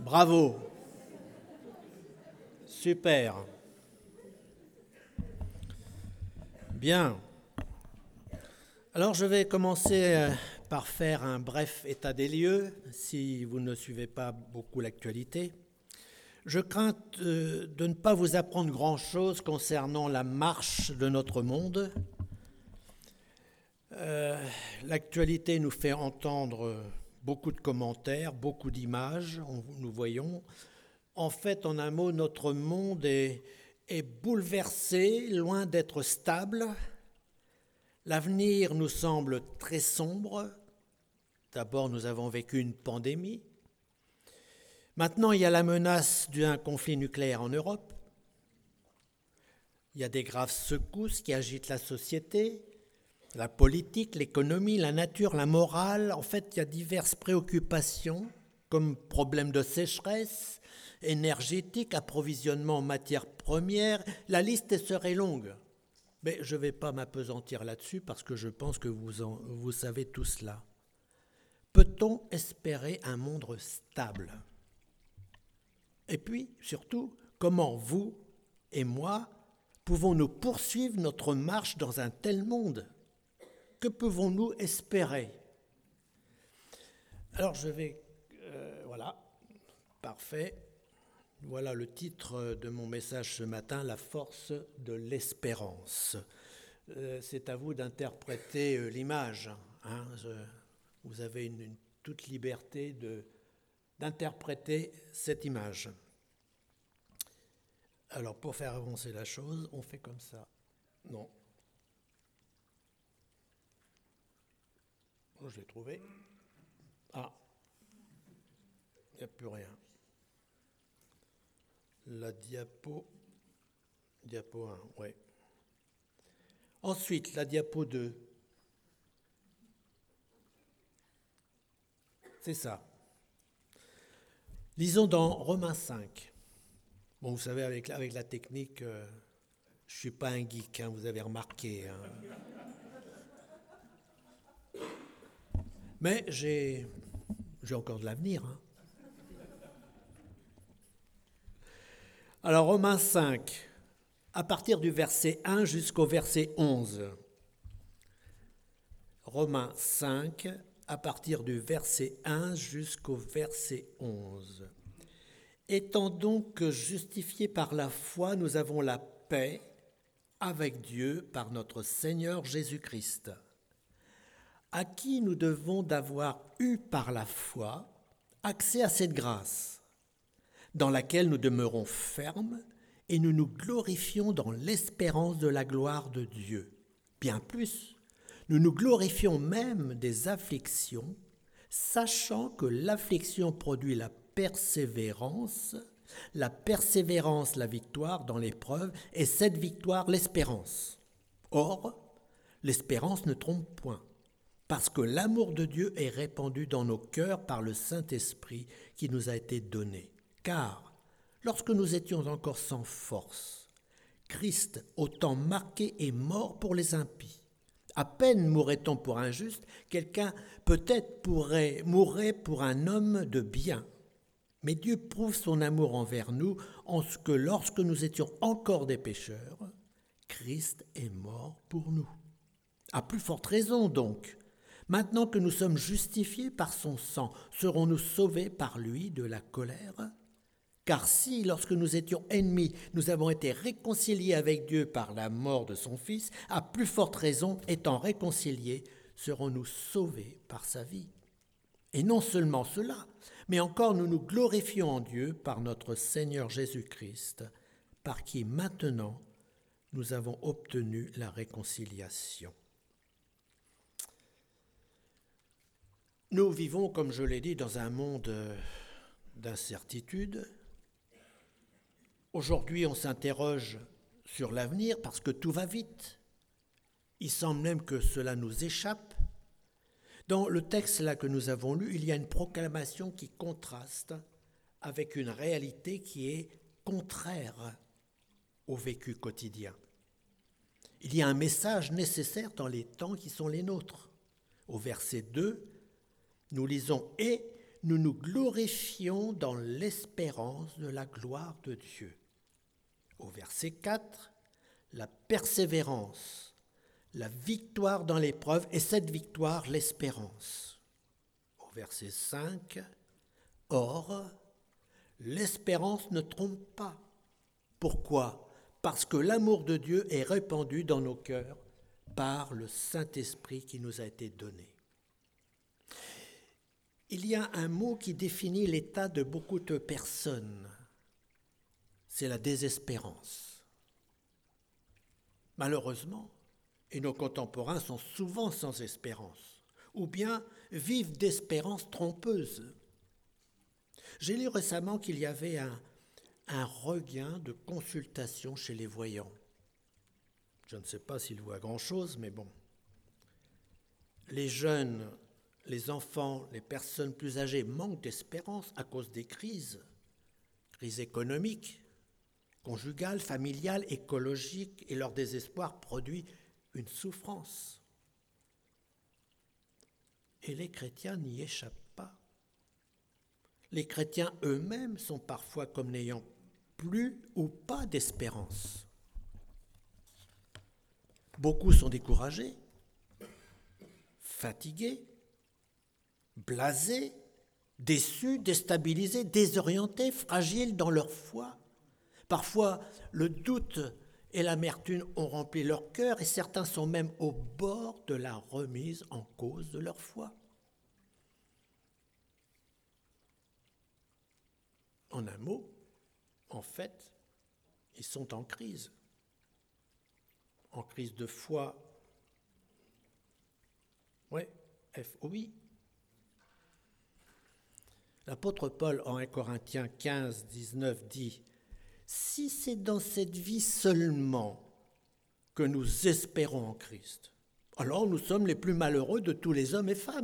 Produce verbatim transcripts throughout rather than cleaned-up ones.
Bravo. Super. Bien. Alors je vais commencer par faire un bref état des lieux, si vous ne suivez pas beaucoup l'actualité. Je crains de ne pas vous apprendre grand-chose concernant la marche de notre monde. Euh, l'actualité nous fait entendre beaucoup de commentaires, beaucoup d'images, on, nous voyons. En fait, en un mot, notre monde est, est bouleversé, loin d'être stable. L'avenir nous semble très sombre. D'abord, nous avons vécu une pandémie. Maintenant, il y a la menace d'un conflit nucléaire en Europe. Il y a des graves secousses qui agitent la société, la politique, l'économie, la nature, la morale. En fait, il y a diverses préoccupations, comme problèmes de sécheresse, énergétique, approvisionnement en matières premières. La liste serait longue. Mais je ne vais pas m'appesantir là-dessus parce que je pense que vous, en, vous savez tout cela. Peut-on espérer un monde stable ? Et puis, surtout, comment vous et moi pouvons-nous poursuivre notre marche dans un tel monde ? Que pouvons-nous espérer ? Alors, je vais... Euh, voilà, parfait. Voilà le titre de mon message ce matin, « La force de l'espérance ». Euh, c'est à vous d'interpréter euh, l'image. Hein, je, vous avez une, une toute liberté de, d'interpréter cette image. Alors, pour faire avancer la chose, on fait comme ça. Non. Oh, je l'ai trouvé. Ah, il n'y a plus rien. La diapo, diapo un, oui. Ensuite, la diapo deux. C'est ça. Lisons dans Romains cinq. Bon, vous savez, avec, avec la technique, euh, je ne suis pas un geek, hein, vous avez remarqué. Hein. Mais j'ai, j'ai encore de l'avenir. Hein. Alors, Romains cinq, à partir du verset un jusqu'au verset onze. Romains cinq, à partir du verset un jusqu'au verset onze. Étant donc justifiés par la foi, nous avons la paix avec Dieu par notre Seigneur Jésus-Christ, à qui nous devons d'avoir eu par la foi accès à cette grâce, dans laquelle nous demeurons fermes et nous nous glorifions dans l'espérance de la gloire de Dieu. Bien plus, nous nous glorifions même des afflictions, sachant que l'affliction produit la persévérance, la persévérance la victoire dans l'épreuve, et cette victoire l'espérance. Or, l'espérance ne trompe point, parce que l'amour de Dieu est répandu dans nos cœurs par le Saint-Esprit qui nous a été donné. Car, lorsque nous étions encore sans force, Christ, au temps marqué, est mort pour les impies. À peine mourrait-on pour un juste, quelqu'un peut-être pourrait mourir pour un homme de bien. Mais Dieu prouve son amour envers nous en ce que lorsque nous étions encore des pécheurs, Christ est mort pour nous. À plus forte raison donc, maintenant que nous sommes justifiés par son sang, serons-nous sauvés par lui de la colère ? Car si, lorsque nous étions ennemis, nous avons été réconciliés avec Dieu par la mort de son Fils, à plus forte raison, étant réconciliés, serons-nous sauvés par sa vie. Et non seulement cela, mais encore nous nous glorifions en Dieu par notre Seigneur Jésus-Christ, par qui maintenant nous avons obtenu la réconciliation. Nous vivons, comme je l'ai dit, dans un monde d'incertitude. Aujourd'hui, on s'interroge sur l'avenir parce que tout va vite. Il semble même que cela nous échappe. Dans le texte là que nous avons lu, il y a une proclamation qui contraste avec une réalité qui est contraire au vécu quotidien. Il y a un message nécessaire dans les temps qui sont les nôtres. Au verset deux, nous lisons « Et nous nous glorifions dans l'espérance de la gloire de Dieu. Au verset quatre, la persévérance, la victoire dans l'épreuve, et cette victoire, l'espérance. Au verset cinq, or, l'espérance ne trompe pas. Pourquoi ? Parce que l'amour de Dieu est répandu dans nos cœurs par le Saint-Esprit qui nous a été donné. Il y a un mot qui définit l'état de beaucoup de personnes. C'est la désespérance. Malheureusement, et nos contemporains sont souvent sans espérance, ou bien vivent d'espérances trompeuses. J'ai lu récemment qu'il y avait un, un regain de consultation chez les voyants. Je ne sais pas s'ils voient grand-chose, mais bon. Les jeunes, les enfants, les personnes plus âgées manquent d'espérance à cause des crises, crises économiques, conjugales, familiales, écologiques, et leur désespoir produit une souffrance. Et les chrétiens n'y échappent pas. Les chrétiens eux-mêmes sont parfois comme n'ayant plus ou pas d'espérance. Beaucoup sont découragés, fatigués, blasés, déçus, déstabilisés, désorientés, fragiles dans leur foi. Parfois, le doute et l'amertume ont rempli leur cœur et certains sont même au bord de la remise en cause de leur foi. En un mot, en fait, ils sont en crise. En crise de foi. Oui, F O I. L'apôtre Paul, en un Corinthiens quinze, dix-neuf, dit « Si c'est dans cette vie seulement que nous espérons en Christ, alors nous sommes les plus malheureux de tous les hommes et femmes. »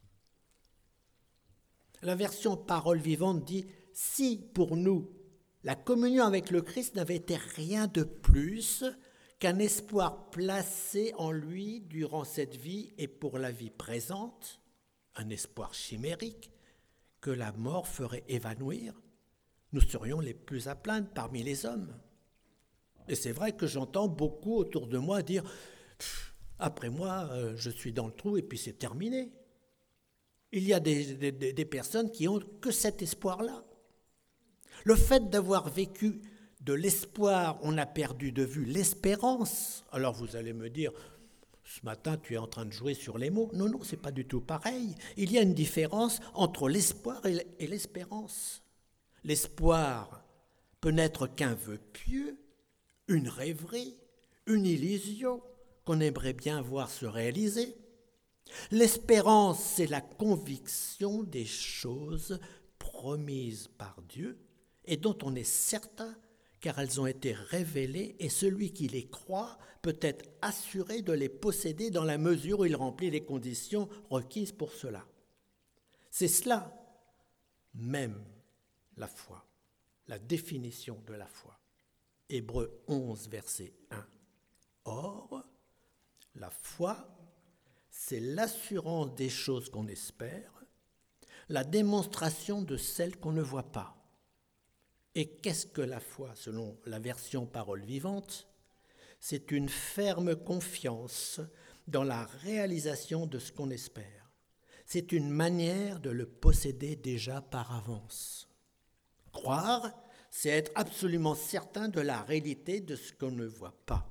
La version Parole vivante dit « Si pour nous, la communion avec le Christ n'avait été rien de plus qu'un espoir placé en lui durant cette vie et pour la vie présente, un espoir chimérique, que la mort ferait évanouir, nous serions les plus à plaindre parmi les hommes. » Et c'est vrai que j'entends beaucoup autour de moi dire « Après moi, euh, je suis dans le trou et puis c'est terminé. » Il y a des, des, des personnes qui n'ont que cet espoir-là. Le fait d'avoir vécu de l'espoir, on a perdu de vue l'espérance. Alors vous allez me dire, ce matin tu es en train de jouer sur les mots. Non, non, ce n'est pas du tout pareil. Il y a une différence entre l'espoir et l'espérance. L'espoir peut n'être qu'un vœu pieux, une rêverie, une illusion qu'on aimerait bien voir se réaliser. L'espérance, c'est la conviction des choses promises par Dieu et dont on est certain car elles ont été révélées et celui qui les croit peut être assuré de les posséder dans la mesure où il remplit les conditions requises pour cela. C'est cela même la foi, la définition de la foi. Hébreux onze, verset un. Or, la foi, c'est l'assurance des choses qu'on espère, la démonstration de celles qu'on ne voit pas. Et qu'est-ce que la foi, selon la version Parole vivante ? C'est une ferme confiance dans la réalisation de ce qu'on espère. C'est une manière de le posséder déjà par avance. Croire, c'est être absolument certain de la réalité de ce qu'on ne voit pas.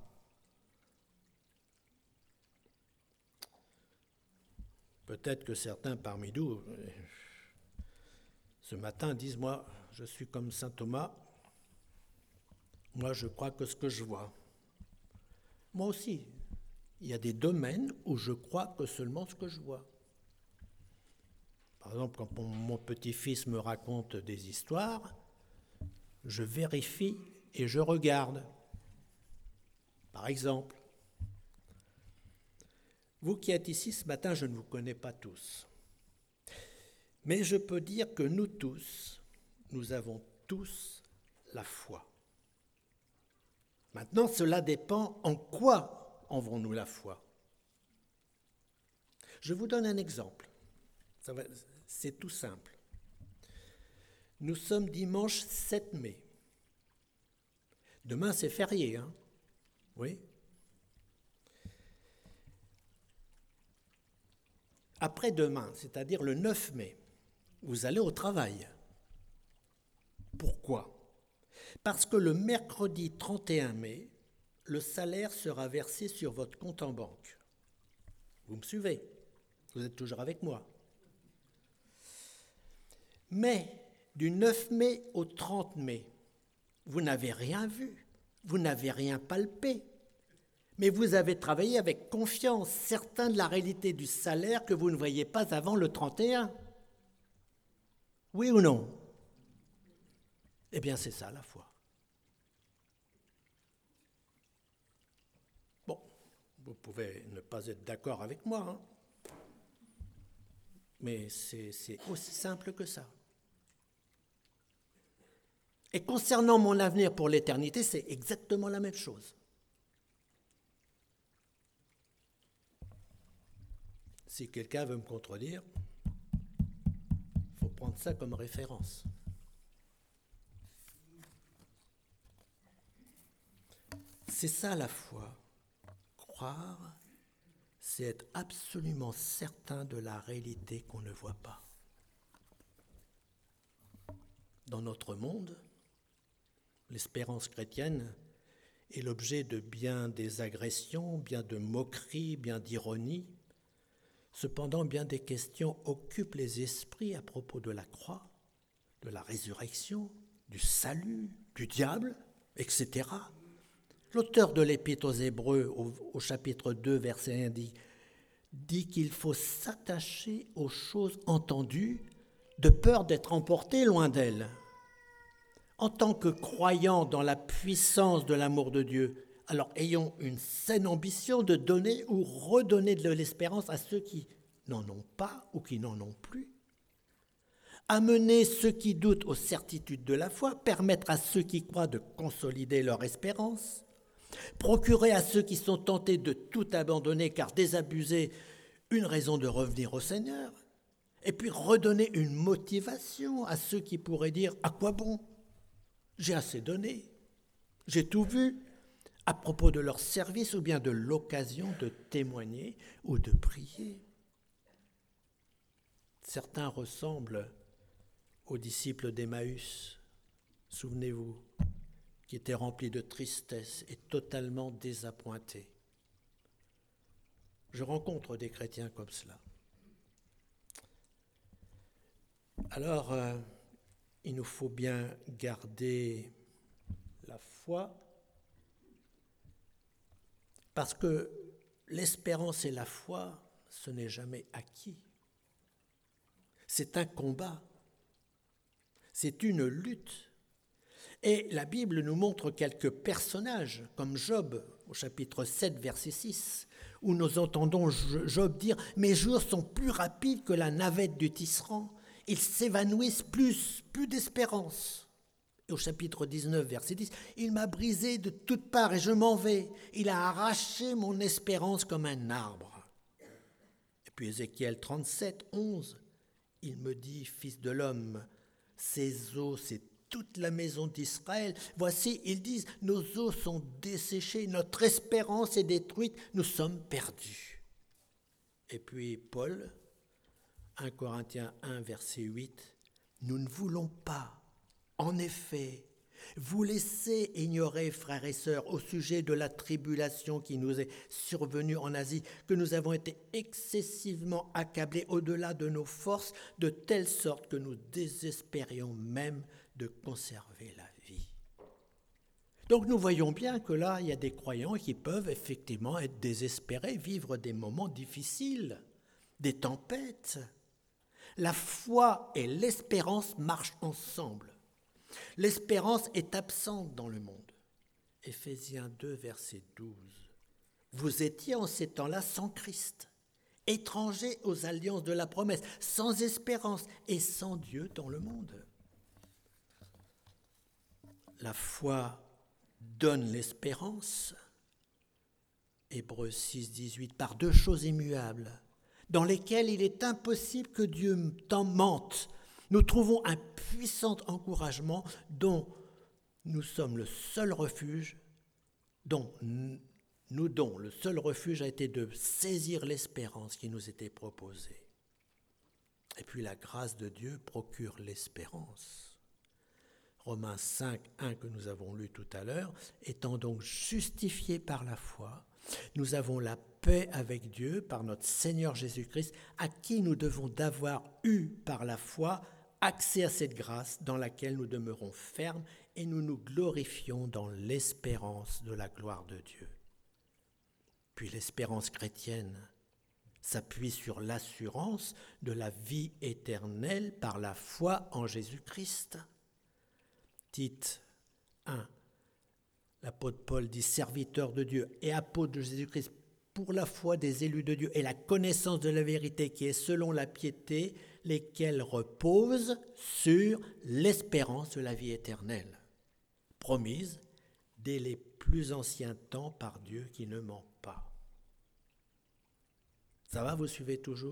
Peut-être que certains parmi nous, ce matin, disent « Moi, je suis comme saint Thomas, moi je crois que ce que je vois. » Moi aussi, il y a des domaines où je crois que seulement ce que je vois. Par exemple, quand mon, mon petit-fils me raconte des histoires, je vérifie et je regarde. Par exemple, vous qui êtes ici ce matin, je ne vous connais pas tous. Mais je peux dire que nous tous, nous avons tous la foi. Maintenant, cela dépend en quoi avons-nous la foi. Je vous donne un exemple. Ça va, c'est tout simple. Nous sommes dimanche sept mai. Demain, c'est férié, hein? Oui. Après-demain, c'est-à-dire le neuf mai, vous allez au travail. Pourquoi ? Parce que le mercredi trente et un mai, le salaire sera versé sur votre compte en banque. Vous me suivez ? Vous êtes toujours avec moi. Mais du neuf mai au trente mai, vous n'avez rien vu, vous n'avez rien palpé, mais vous avez travaillé avec confiance, certain de la réalité du salaire que vous ne voyez pas avant le trente et un. Oui ou non ? Eh bien, c'est ça la foi. Bon, vous pouvez ne pas être d'accord avec moi, hein, mais c'est, c'est aussi simple que ça. Et concernant mon avenir pour l'éternité, c'est exactement la même chose. Si quelqu'un veut me contredire, il faut prendre ça comme référence. C'est ça la foi. Croire, c'est être absolument certain de la réalité qu'on ne voit pas. Dans notre monde, l'espérance chrétienne est l'objet de bien des agressions, bien de moqueries, bien d'ironie. Cependant, bien des questions occupent les esprits à propos de la croix, de la résurrection, du salut, du diable, et cetera. L'auteur de l'Épître aux Hébreux, au, au chapitre deux, verset un, dit, dit qu'il faut s'attacher aux choses entendues de peur d'être emporté loin d'elles. En tant que croyants dans la puissance de l'amour de Dieu, alors ayons une saine ambition de donner ou redonner de l'espérance à ceux qui n'en ont pas ou qui n'en ont plus. Amener ceux qui doutent aux certitudes de la foi, permettre à ceux qui croient de consolider leur espérance, procurer à ceux qui sont tentés de tout abandonner car désabusés une raison de revenir au Seigneur, et puis redonner une motivation à ceux qui pourraient dire « à quoi bon ? J'ai assez donné, j'ai tout vu » à propos de leur service ou bien de l'occasion de témoigner ou de prier. Certains ressemblent aux disciples d'Emmaüs, souvenez-vous, qui étaient remplis de tristesse et totalement désappointés. Je rencontre des chrétiens comme cela. Alors, euh, il nous faut bien garder la foi, parce que l'espérance et la foi, ce n'est jamais acquis. C'est un combat, c'est une lutte. Et la Bible nous montre quelques personnages, comme Job, au chapitre sept, verset six, où nous entendons Job dire « Mes jours sont plus rapides que la navette du tisserand, ils s'évanouissent plus, plus d'espérance. » Et au chapitre dix-neuf, verset dix, « Il m'a brisé de toutes parts et je m'en vais. Il a arraché mon espérance comme un arbre. » Et puis Ézéchiel trente-sept, onze, il me dit, fils de l'homme, ces eaux, c'est toute la maison d'Israël. Voici, ils disent, nos eaux sont desséchées, notre espérance est détruite, nous sommes perdus. Et puis Paul, premier Corinthiens un, verset huit, nous ne voulons pas, en effet, vous laisser ignorer, frères et sœurs, au sujet de la tribulation qui nous est survenue en Asie, que nous avons été excessivement accablés au-delà de nos forces, de telle sorte que nous désespérions même de conserver la vie. Donc nous voyons bien que là, il y a des croyants qui peuvent effectivement être désespérés, vivre des moments difficiles, des tempêtes. La foi et l'espérance marchent ensemble. L'espérance est absente dans le monde. Éphésiens deux, verset douze. Vous étiez en ces temps-là sans Christ, étrangers aux alliances de la promesse, sans espérance et sans Dieu dans le monde. La foi donne l'espérance. Hébreux six, dix-huit, par deux choses immuables, dans lesquels il est impossible que Dieu t'en mente. Nous trouvons un puissant encouragement dont nous sommes le seul refuge, dont nous dont le seul refuge a été de saisir l'espérance qui nous était proposée. Et puis la grâce de Dieu procure l'espérance. Romains cinq, un que nous avons lu tout à l'heure, étant donc justifiés par la foi, nous avons la paix avec Dieu par notre Seigneur Jésus-Christ, à qui nous devons d'avoir eu par la foi accès à cette grâce dans laquelle nous demeurons fermes et nous nous glorifions dans l'espérance de la gloire de Dieu. Puis l'espérance chrétienne s'appuie sur l'assurance de la vie éternelle par la foi en Jésus-Christ. Tite un, l'apôtre Paul dit « Serviteur de Dieu et apôtre de Jésus-Christ pour la foi des élus de Dieu et la connaissance de la vérité qui est selon la piété, lesquels reposent sur l'espérance de la vie éternelle, promise dès les plus anciens temps par Dieu qui ne ment pas. » Ça va, vous suivez toujours ?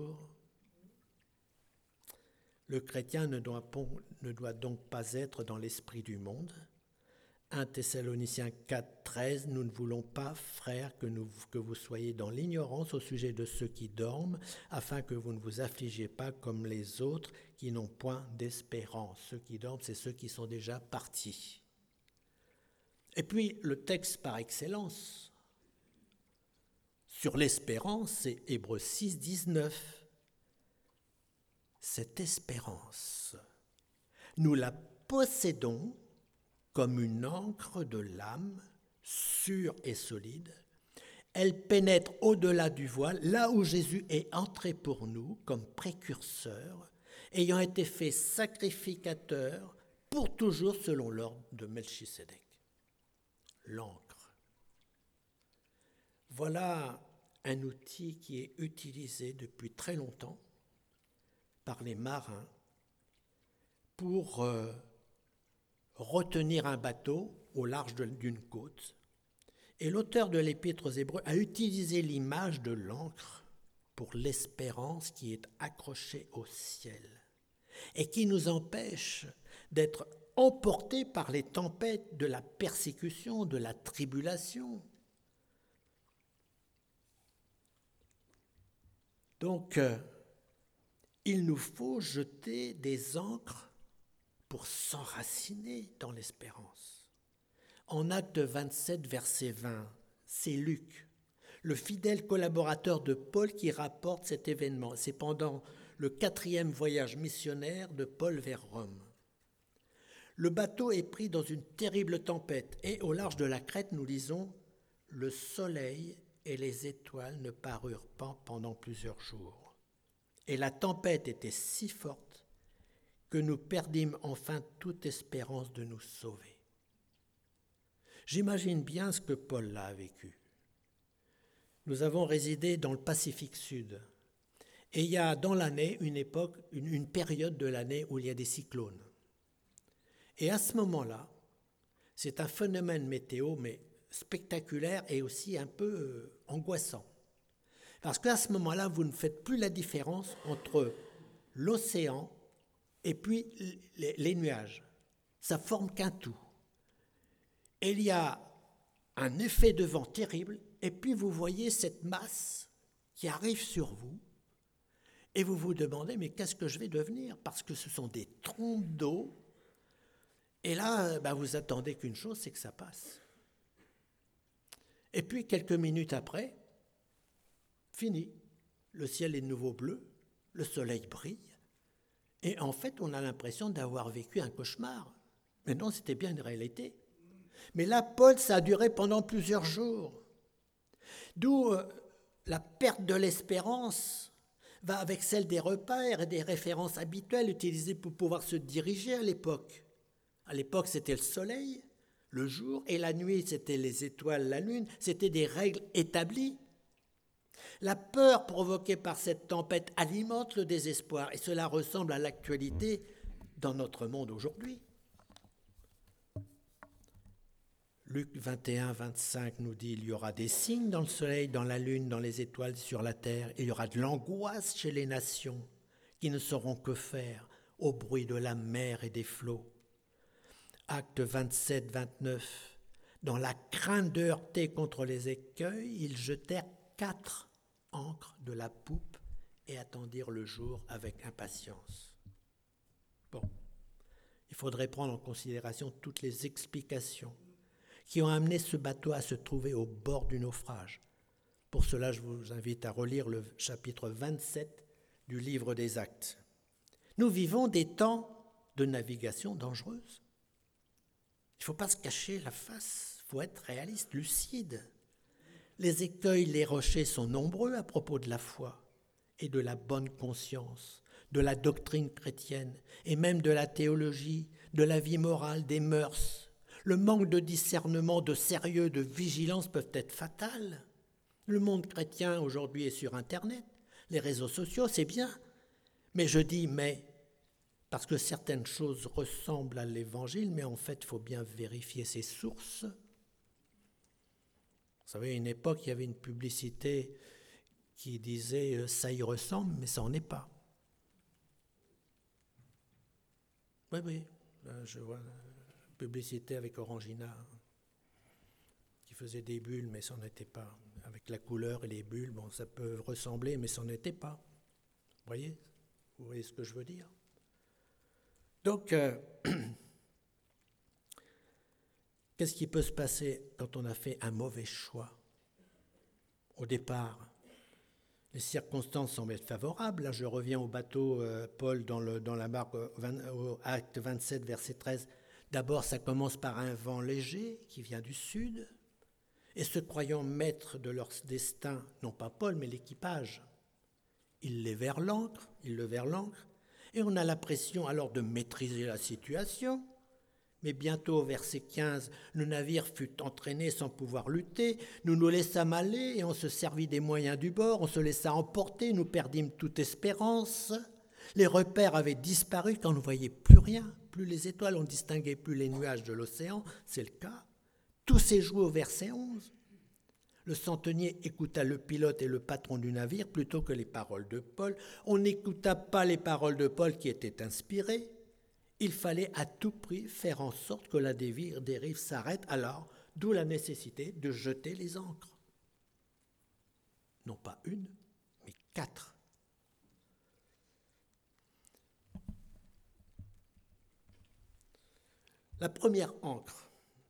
Le chrétien ne doit, ne doit donc pas être dans l'esprit du monde. un Thessaloniciens quatre, treize, nous ne voulons pas, frères, que, nous, que vous soyez dans l'ignorance au sujet de ceux qui dorment, afin que vous ne vous affligiez pas comme les autres qui n'ont point d'espérance. Ceux qui dorment, c'est ceux qui sont déjà partis. Et puis, le texte par excellence sur l'espérance, c'est Hébreux six, dix-neuf. Cette espérance, nous la possédons comme une ancre de l'âme, sûre et solide. Elle pénètre au-delà du voile, là où Jésus est entré pour nous comme précurseur, ayant été fait sacrificateur pour toujours selon l'ordre de Melchisédek. L'encre. Voilà un outil qui est utilisé depuis très longtemps par les marins pour euh, retenir un bateau au large de, d'une côte. Et l'auteur de l'Épître aux Hébreux a utilisé l'image de l'encre pour l'espérance qui est accrochée au ciel et qui nous empêche d'être emportés par les tempêtes de la persécution, de la tribulation. Donc, euh, il nous faut jeter des ancres pour s'enraciner dans l'espérance. En Actes vingt-sept, verset vingt, c'est Luc, le fidèle collaborateur de Paul, qui rapporte cet événement. C'est pendant le quatrième voyage missionnaire de Paul vers Rome. Le bateau est pris dans une terrible tempête et au large de la Crète, nous lisons « Le soleil et les étoiles ne parurent pas pendant plusieurs jours. Et la tempête était si forte que nous perdîmes enfin toute espérance de nous sauver. » J'imagine bien ce que Paul a vécu. Nous avons résidé dans le Pacifique Sud. Et il y a dans l'année une époque, une, une période de l'année où il y a des cyclones. Et à ce moment-là, c'est un phénomène météo, mais spectaculaire et aussi un peu euh, angoissant. Parce qu'à ce moment-là, vous ne faites plus la différence entre l'océan et puis les, les nuages. Ça forme qu'un tout. Et il y a un effet de vent terrible, et puis vous voyez cette masse qui arrive sur vous, et vous vous demandez, mais qu'est-ce que je vais devenir ? Parce que ce sont des trompes d'eau, et là, ben vous attendez qu'une chose, c'est que ça passe. Et puis, quelques minutes après, fini. Le ciel est de nouveau bleu, le soleil brille, et en fait, on a l'impression d'avoir vécu un cauchemar. Mais non, c'était bien une réalité. Mais là, Paul, ça a duré pendant plusieurs jours. D'où euh, la perte de l'espérance va avec celle des repères et des références habituelles utilisées pour pouvoir se diriger à l'époque. À l'époque, c'était le soleil, le jour, et la nuit, c'était les étoiles, la lune. C'était des règles établies. La peur provoquée par cette tempête alimente le désespoir, et cela ressemble à l'actualité dans notre monde aujourd'hui. Luc vingt et un, vingt-cinq nous dit « Il y aura des signes dans le soleil, dans la lune, dans les étoiles, sur la terre. Il y aura de l'angoisse chez les nations qui ne sauront que faire au bruit de la mer et des flots. » Acte vingt-sept, vingt-neuf. « Dans la crainte de heurter contre les écueils, ils jetèrent quatre ancres de la poupe et attendirent le jour avec impatience. » Bon, il faudrait prendre en considération toutes les explications qui ont amené ce bateau à se trouver au bord du naufrage. Pour cela, je vous invite à relire le chapitre vingt-sept du livre des Actes. Nous vivons des temps de navigation dangereuse. Il ne faut pas se cacher la face, il faut être réaliste, lucide. Les écueils, les rochers sont nombreux à propos de la foi et de la bonne conscience, de la doctrine chrétienne et même de la théologie, de la vie morale, des mœurs. Le manque de discernement, de sérieux, de vigilance peuvent être fatals. Le monde chrétien aujourd'hui est sur Internet, les réseaux sociaux, c'est bien. Mais je dis mais, parce que certaines choses ressemblent à l'évangile, mais en fait, il faut bien vérifier ses sources. Vous savez, à une époque, il y avait une publicité qui disait « ça y ressemble, mais ça n'en est pas ». Oui, oui, je vois une publicité avec Orangina qui faisait des bulles, mais ça n'en était pas. Avec la couleur et les bulles, bon, ça peut ressembler, mais ça n'en était pas. Vous voyez, vous voyez ce que je veux dire? Donc, euh, qu'est-ce qui peut se passer quand on a fait un mauvais choix? Au départ, les circonstances semblent être favorables. Là, je reviens au bateau euh, Paul dans, le, dans la marque au acte vingt-sept, verset treize. D'abord, ça commence par un vent léger qui vient du sud. Et se croyant maîtres de leur destin, non pas Paul, mais l'équipage, ils les vers l'ancre, ils le vers l'ancre. Et on a l'impression alors de maîtriser la situation. Mais bientôt, au verset quinze, le navire fut entraîné sans pouvoir lutter. Nous nous laissâmes aller et on se servit des moyens du bord. On se laissa emporter, nous perdîmes toute espérance. Les repères avaient disparu quand on ne voyait plus rien. Plus les étoiles, on ne distinguait plus les nuages de l'océan. C'est le cas. Tout s'est joué au verset onze. Le centenier écouta le pilote et le patron du navire plutôt que les paroles de Paul. On n'écouta pas les paroles de Paul qui étaient inspirées. Il fallait à tout prix faire en sorte que la dérive s'arrête, alors d'où la nécessité de jeter les ancres. Non pas une, mais quatre. La première ancre,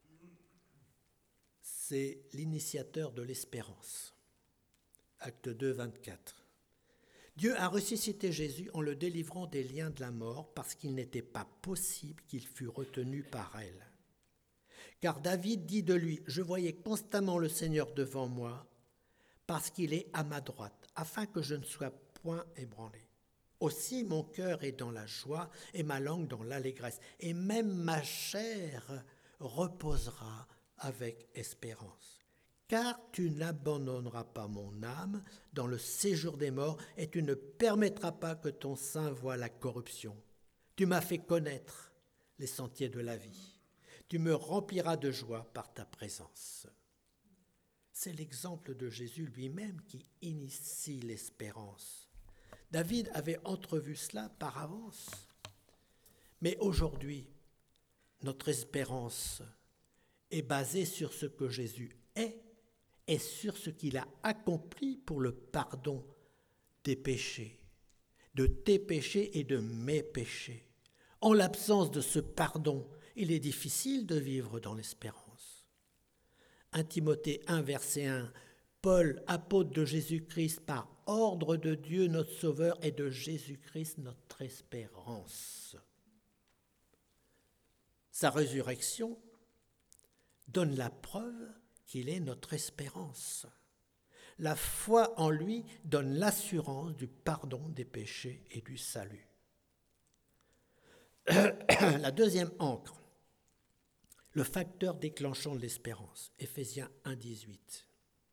c'est l'initiateur de l'espérance. Acte deux, vingt-quatre. Dieu a ressuscité Jésus en le délivrant des liens de la mort parce qu'il n'était pas possible qu'il fût retenu par elle. Car David dit de lui « Je voyais constamment le Seigneur devant moi parce qu'il est à ma droite, afin que je ne sois point ébranlé. Aussi mon cœur est dans la joie et ma langue dans l'allégresse, et même ma chair reposera avec espérance. Car tu n'abandonneras pas mon âme dans le séjour des morts et tu ne permettras pas que ton sein voie la corruption. Tu m'as fait connaître les sentiers de la vie. Tu me rempliras de joie par ta présence. » C'est l'exemple de Jésus lui-même qui initie l'espérance. David avait entrevu cela par avance. Mais aujourd'hui, notre espérance est basée sur ce que Jésus est et sur ce qu'il a accompli pour le pardon des péchés, de tes péchés et de mes péchés. En l'absence de ce pardon, il est difficile de vivre dans l'espérance. un Timothée un, verset un, Paul, apôtre de Jésus-Christ, par ordre de Dieu notre Sauveur et de Jésus-Christ notre espérance. Sa résurrection donne la preuve qu'il est notre espérance. La foi en lui donne l'assurance du pardon des péchés et du salut. La deuxième ancre, le facteur déclenchant de l'espérance, Éphésiens un, dix-huit.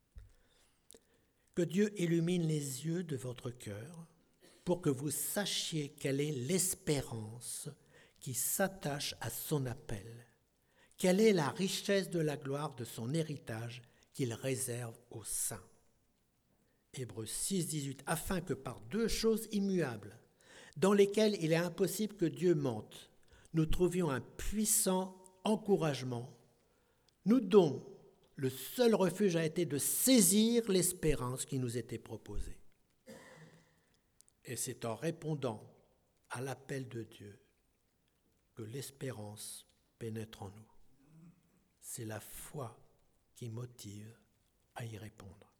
Que Dieu illumine les yeux de votre cœur pour que vous sachiez quelle est l'espérance qui s'attache à son appel, quelle est la richesse de la gloire de son héritage qu'il réserve aux saints. Hébreux six, dix-huit, afin que par deux choses immuables, dans lesquelles il est impossible que Dieu mente, nous trouvions un puissant encouragement, nous dont le seul refuge a été de saisir l'espérance qui nous était proposée. Et c'est en répondant à l'appel de Dieu que l'espérance pénètre en nous. C'est la foi qui motive à y répondre.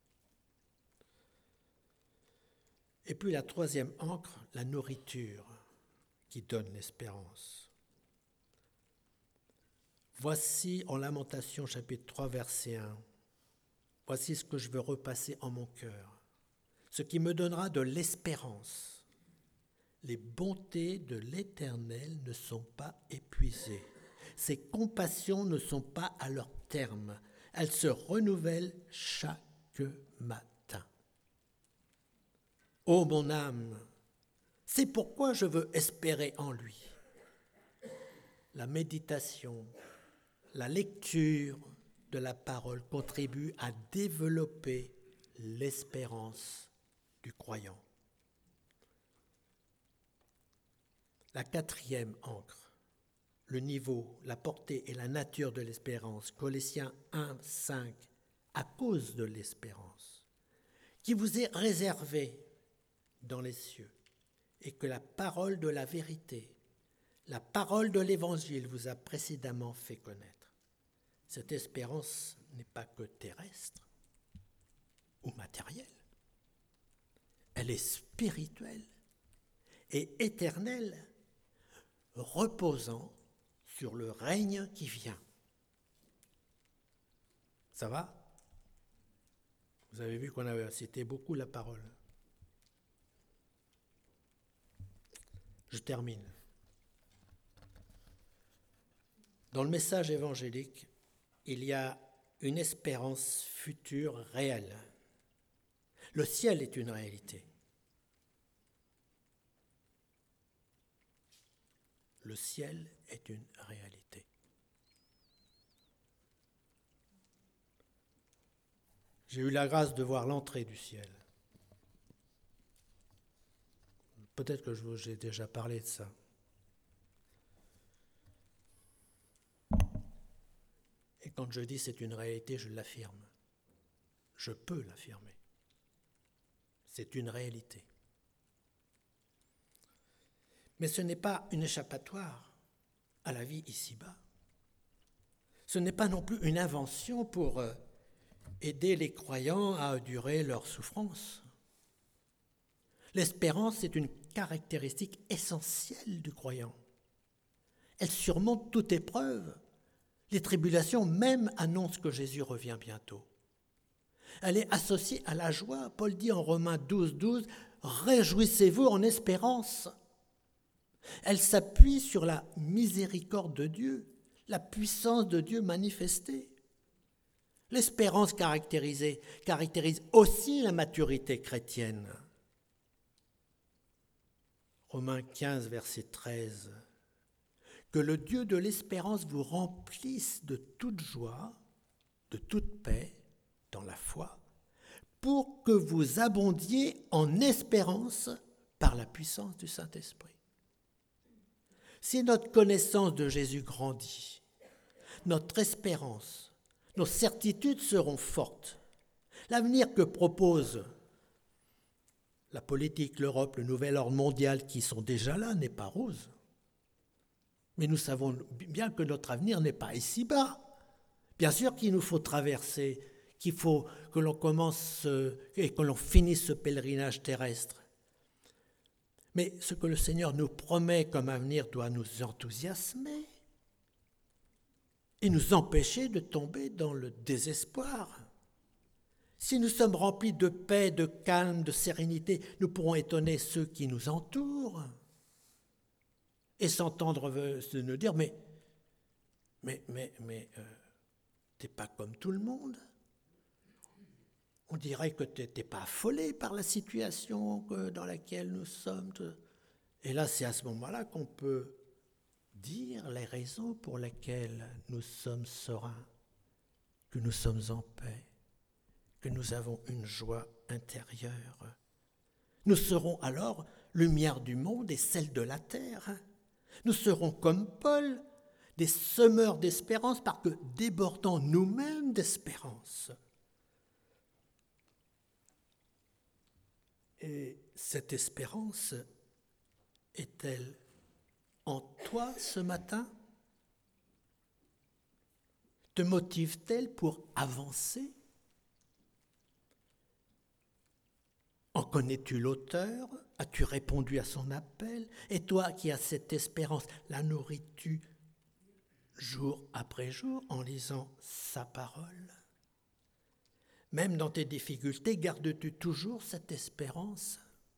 Et puis la troisième ancre, la nourriture qui donne l'espérance. Voici en Lamentation chapitre trois verset un, voici ce que je veux repasser en mon cœur, ce qui me donnera de l'espérance. Les bontés de l'Éternel ne sont pas épuisées, ses compassions ne sont pas à leur terme, elles se renouvellent chaque matin. Ô mon âme, c'est pourquoi je veux espérer en lui. La méditation, la lecture de la parole contribue à développer l'espérance du croyant. La quatrième ancre, le niveau, la portée et la nature de l'espérance, Colossiens un, cinq, à cause de l'espérance, qui vous est réservée dans les cieux, et que la parole de la vérité, la parole de l'Évangile vous a précédemment fait connaître. Cette espérance n'est pas que terrestre ou matérielle, elle est spirituelle et éternelle, reposant sur le règne qui vient. Ça va ? Vous avez vu qu'on avait cité beaucoup la parole. Je termine. Dans le message évangélique, il y a une espérance future réelle. Le ciel est une réalité. Le ciel est une réalité. J'ai eu la grâce de voir l'entrée du ciel. Peut-être que je vous ai déjà parlé de ça. Et quand je dis c'est une réalité, je l'affirme. Je peux l'affirmer. C'est une réalité. Mais ce n'est pas une échappatoire à la vie ici-bas. Ce n'est pas non plus une invention pour aider les croyants à endurer leur souffrance. L'espérance est une caractéristique essentielle du croyant. Elle surmonte toute épreuve. Les tribulations même annoncent que Jésus revient bientôt. Elle est associée à la joie. Paul dit en Romains douze, douze, « Réjouissez-vous en espérance ». Elle s'appuie sur la miséricorde de Dieu, la puissance de Dieu manifestée. L'espérance caractérisée caractérise aussi la maturité chrétienne. Romains quinze, verset treize. Que le Dieu de l'espérance vous remplisse de toute joie, de toute paix, dans la foi, pour que vous abondiez en espérance par la puissance du Saint-Esprit. Si notre connaissance de Jésus grandit, notre espérance, nos certitudes seront fortes. L'avenir que propose la politique, l'Europe, le nouvel ordre mondial qui sont déjà là n'est pas rose. Mais nous savons bien que notre avenir n'est pas ici-bas. Bien sûr qu'il nous faut traverser, qu'il faut que l'on commence et que l'on finisse ce pèlerinage terrestre. Mais ce que le Seigneur nous promet comme avenir doit nous enthousiasmer et nous empêcher de tomber dans le désespoir. Si nous sommes remplis de paix, de calme, de sérénité, nous pourrons étonner ceux qui nous entourent et s'entendre nous dire « mais, mais, mais, mais euh, t'es pas comme tout le monde ». On dirait que tu n'es pas affolé par la situation dans laquelle nous sommes. Et là, c'est à ce moment-là qu'on peut dire les raisons pour lesquelles nous sommes sereins, que nous sommes en paix, que nous avons une joie intérieure. Nous serons alors lumière du monde et celle de la terre. Nous serons comme Paul, des semeurs d'espérance, parce que débordant nous-mêmes d'espérance. Et cette espérance est-elle en toi ce matin? Te motive-t-elle pour avancer? En connais-tu l'auteur? As-tu répondu à son appel? Et toi qui as cette espérance, la nourris-tu jour après jour en lisant sa parole? Même dans tes difficultés, gardes-tu toujours cette espérance?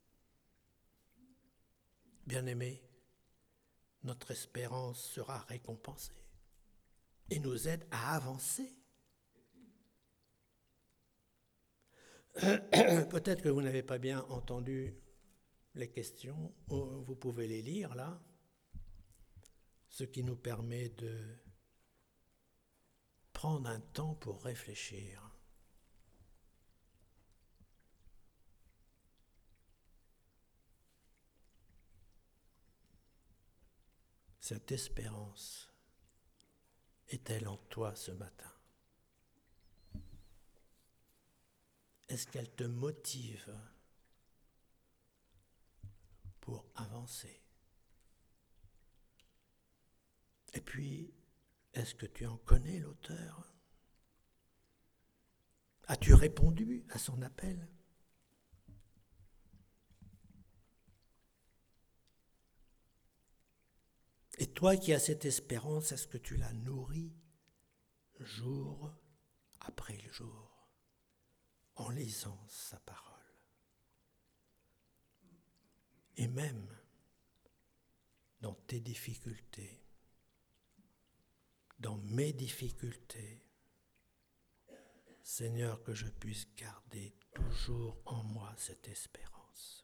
Bien-aimé, notre espérance sera récompensée et nous aide à avancer. Peut-être que vous n'avez pas bien entendu les questions, vous pouvez les lire là, ce qui nous permet de prendre un temps pour réfléchir. Cette espérance est-elle en toi ce matin? Est-ce qu'elle te motive pour avancer? Et puis, est-ce que tu en connais l'auteur? As-tu répondu à son appel? Et toi qui as cette espérance, est-ce que tu la nourris jour après jour en lisant sa parole? Et même dans tes difficultés, dans mes difficultés, Seigneur, que je puisse garder toujours en moi cette espérance.